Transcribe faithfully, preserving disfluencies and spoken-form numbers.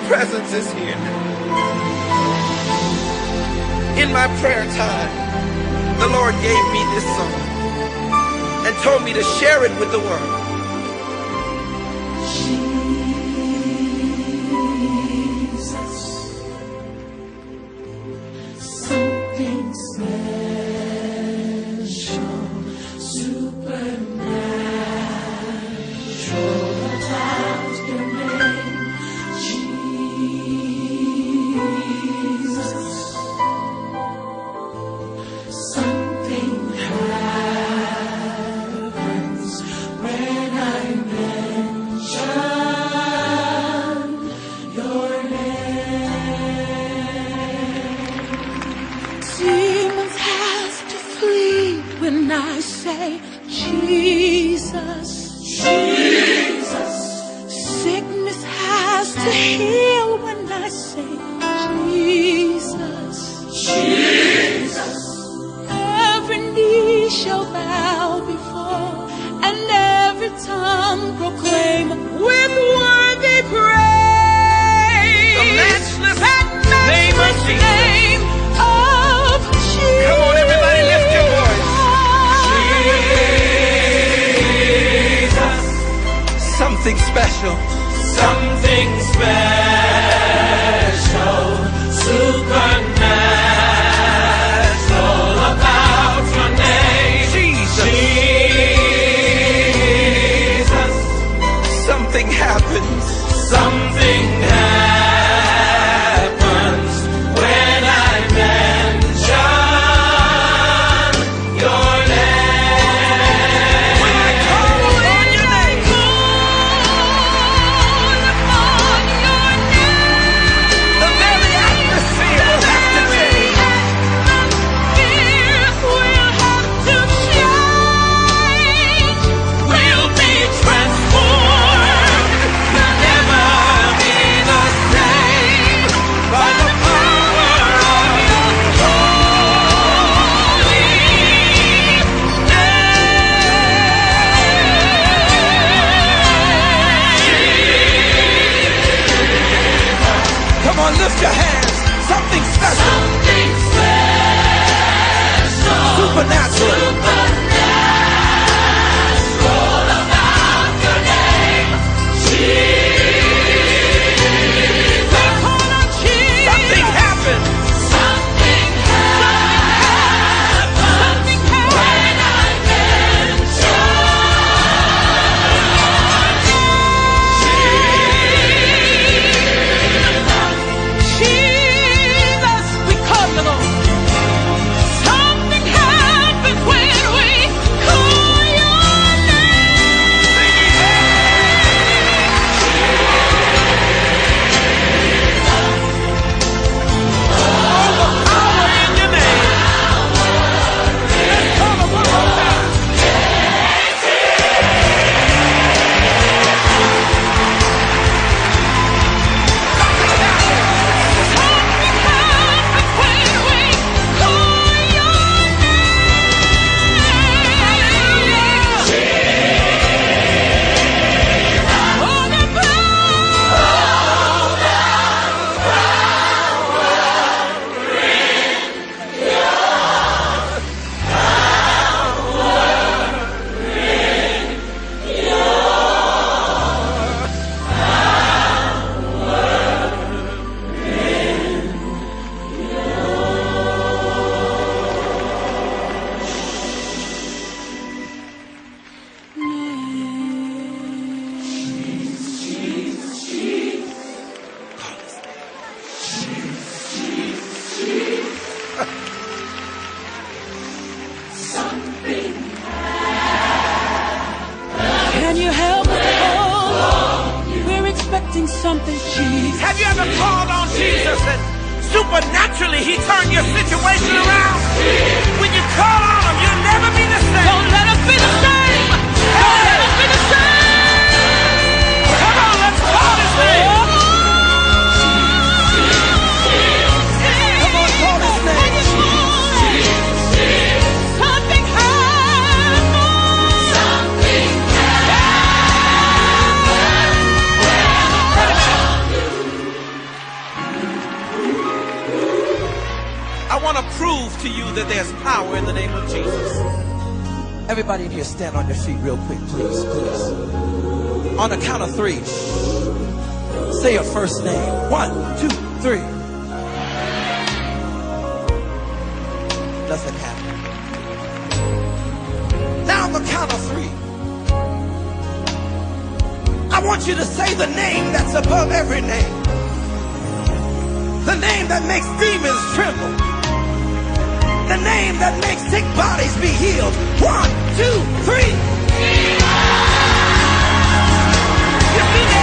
presence is here. In my prayer time, the Lord gave me this song and told me to share it with the world. Jesus, something special, supernatural about your name, Jesus. Something happens when I mention your name. Demons have to flee when I say Jesus. Jesus. Sickness has to heal when I say Jesus. Jesus. Every knee shall bow before, and every tongue proclaim with worthy praise. The matchless that name of matchless Jesus. name of Jesus. Come on, everybody, lift your voice. Jesus. Something special. Something special, supernatural about your name, Jesus. Jesus. Something happens. Something happens when I mention your name. When I call on your name. Call upon your name. The very atmosphere will have to change. Atmosphere will have to change. We'll be transformed. We'll never be the same. By the power of your holy name. Come on, lift your hands. Something special. Something special. Supernatural. Supernatural about your name, Jesus. Call on Jesus. Something happened. Something happens. Something happens when I mention Jesus. We call you Lord. Something happens when we call your All the power in your name. Let's call it one more time. Something happens when we call your name. Oh, the Can you help us? Oh, we're expecting something, Jesus. Have you ever called on Jesus and supernaturally he turned your situation around? When you call on him, you'll never be the same. Don't let us be the same. Don't let us be the same. Come on, let's call his name. Come on, call his name. Something happens. Something happens. want to prove to you that there's power in the name of Jesus. Everybody in here, stand on your feet real quick, please, please. On the count of three, say your first name. One, two, three. Nothing happened. Now on the count of three, I want you to say the name that's above every name. The name that makes demons tremble. The name that makes sick bodies be healed. One, two, three. You